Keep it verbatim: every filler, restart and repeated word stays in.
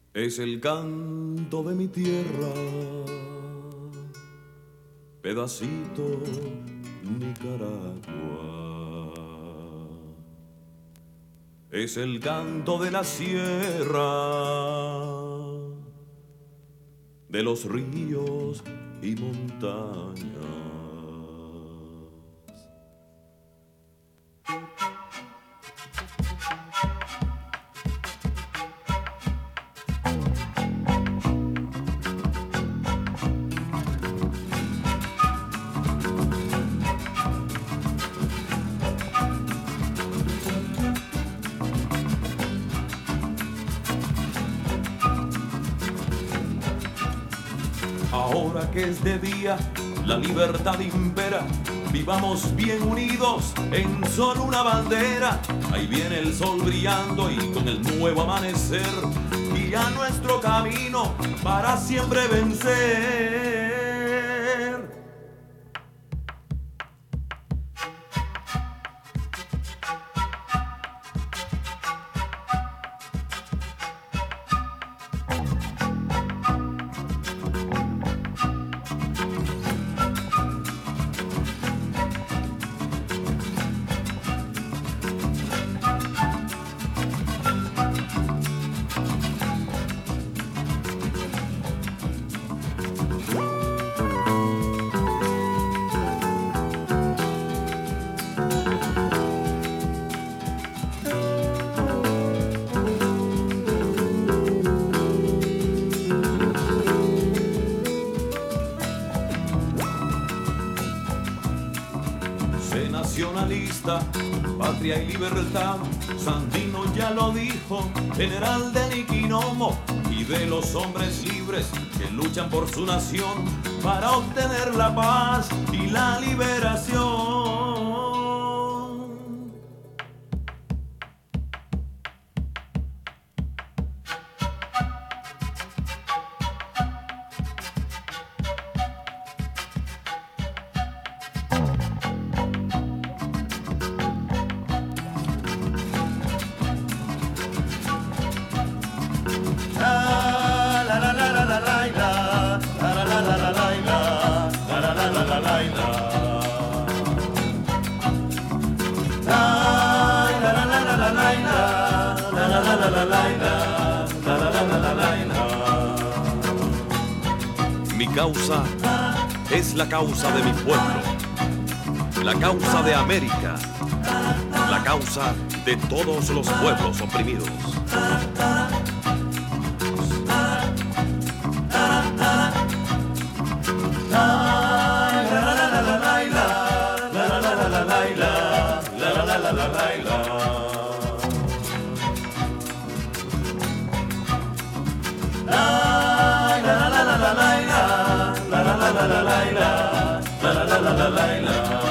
Es el canto de mi tierra, pedacito Nicaragua. Es el canto de la sierra, de los ríos y montañas. Ahora que es de día, la libertad impera. Vivamos bien unidos en solo una bandera. Ahí viene el sol brillando y con el nuevo amanecer guía nuestro camino para siempre vencer. Nacionalista, patria y libertad, Sandino ya lo dijo, general de Niquinomo, y de los hombres libres que luchan por su nación para obtener la paz y la liberación. Mi causa es la causa de mi pueblo, la causa de América, la causa de todos los pueblos oprimidos. La la la la la la la la la la la la la la la la.